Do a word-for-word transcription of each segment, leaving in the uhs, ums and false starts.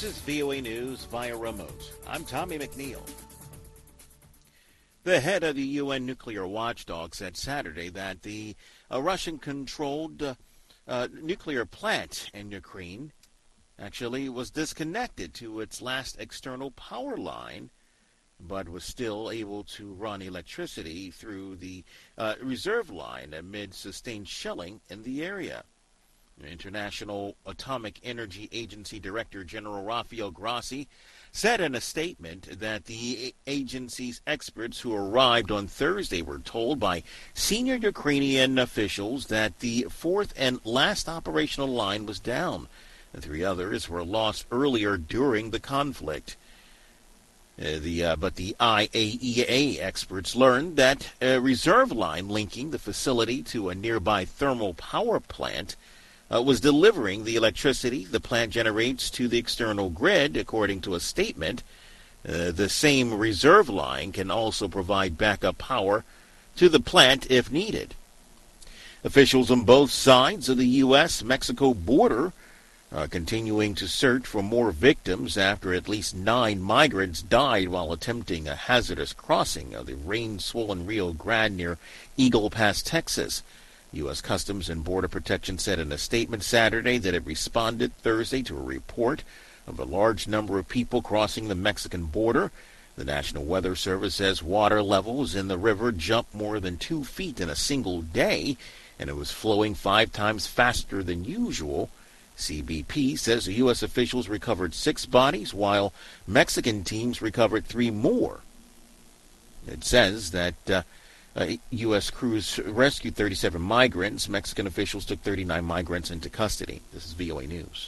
This is V O A News via remote. I'm Tommy McNeil. The head of the U N nuclear watchdog said Saturday that the uh, Russian-controlled uh, uh, nuclear plant in Ukraine actually was disconnected to its last external power line, but was still able to run electricity through the uh, reserve line amid sustained shelling in the area. International Atomic Energy Agency Director General Rafael Grossi said in a statement that the agency's experts who arrived on Thursday were told by senior Ukrainian officials that the fourth and last operational line was down. The three others were lost earlier during the conflict. Uh, the, uh, but the I A E A experts learned that a reserve line linking the facility to a nearby thermal power plant Uh, was delivering the electricity the plant generates to the external grid, according to a statement. Uh, the same reserve line can also provide backup power to the plant if needed. Officials on both sides of the U S Mexico border are continuing to search for more victims after at least nine migrants died while attempting a hazardous crossing of the rain-swollen Rio Grande near Eagle Pass, Texas. U S Customs and Border Protection said in a statement Saturday that it responded Thursday to a report of a large number of people crossing the Mexican border. The National Weather Service says water levels in the river jumped more than two feet in a single day, and it was flowing five times faster than usual. C B P says the U S officials recovered six bodies, while Mexican teams recovered three more. It says that uh, Uh, U S crews rescued thirty-seven migrants. Mexican officials took thirty-nine migrants into custody. This is V O A News.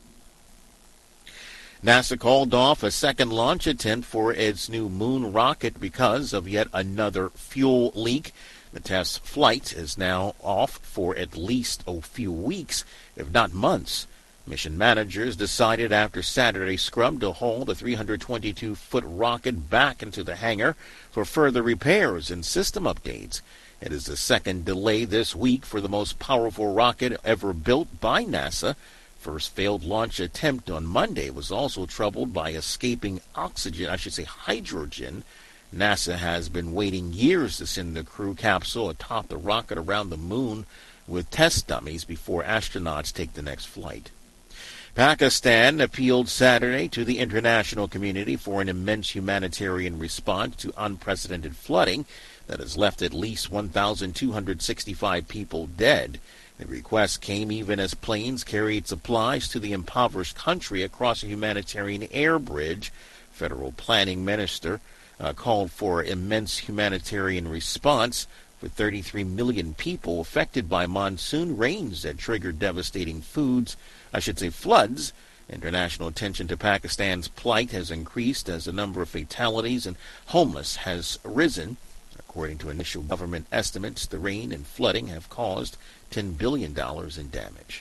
NASA called off a second launch attempt for its new moon rocket because of yet another fuel leak. The test flight is now off for at least a few weeks, if not months. Mission managers decided after Saturday's scrum to haul the three hundred twenty-two foot rocket back into the hangar for further repairs and system updates. It is the second delay this week for the most powerful rocket ever built by NASA. First failed launch attempt on Monday was also troubled by escaping oxygen, I should say hydrogen. NASA has been waiting years to send the crew capsule atop the rocket around the moon with test dummies before astronauts take the next flight. Pakistan appealed Saturday to the international community for an immense humanitarian response to unprecedented flooding that has left at least one thousand two hundred sixty-five people dead. The request came even as planes carried supplies to the impoverished country across a humanitarian air bridge. Federal planning minister uh, called for immense humanitarian response for thirty-three million people affected by monsoon rains that triggered devastating foods, I should say floods. International attention to Pakistan's plight has increased as the number of fatalities and homeless has risen. According to initial government estimates, the rain and flooding have caused ten billion dollars in damage.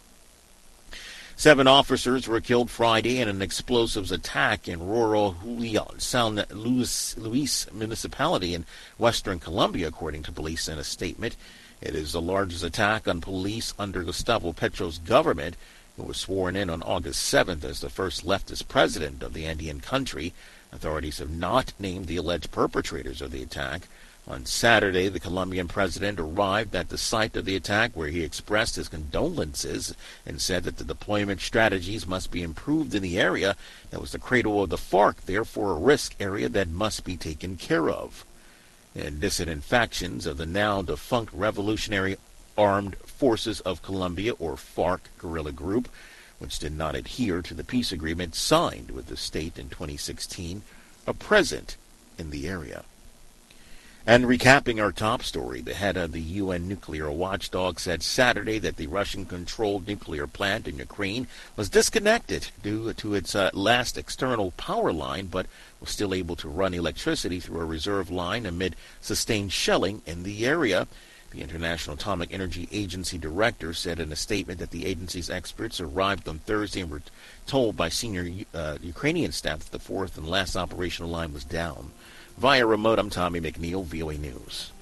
Seven officers were killed Friday in an explosives attack in rural Julian, San Luis, Luis municipality in western Colombia, according to police in a statement. It is the largest attack on police under Gustavo Petro's government, who was sworn in on August seventh as the first leftist president of the Andean country. Authorities have not named the alleged perpetrators of the attack. On Saturday, the Colombian president arrived at the site of the attack where he expressed his condolences and said that the deployment strategies must be improved in the area that was the cradle of the FARC, therefore a risk area that must be taken care of. And dissident factions of the now defunct Revolutionary Armed Forces of Colombia, or FARC guerrilla group, which did not adhere to the peace agreement signed with the state in twenty sixteen, are present in the area. And recapping our top story, the head of the U N nuclear watchdog said Saturday that the Russian-controlled nuclear plant in Ukraine was disconnected due to its uh, last external power line, but was still able to run electricity through a reserve line amid sustained shelling in the area. The International Atomic Energy Agency director said in a statement that the agency's experts arrived on Thursday and were told by senior uh, Ukrainian staff that the fourth and last operational line was down. Via remote, I'm Tommy McNeil, V O A News.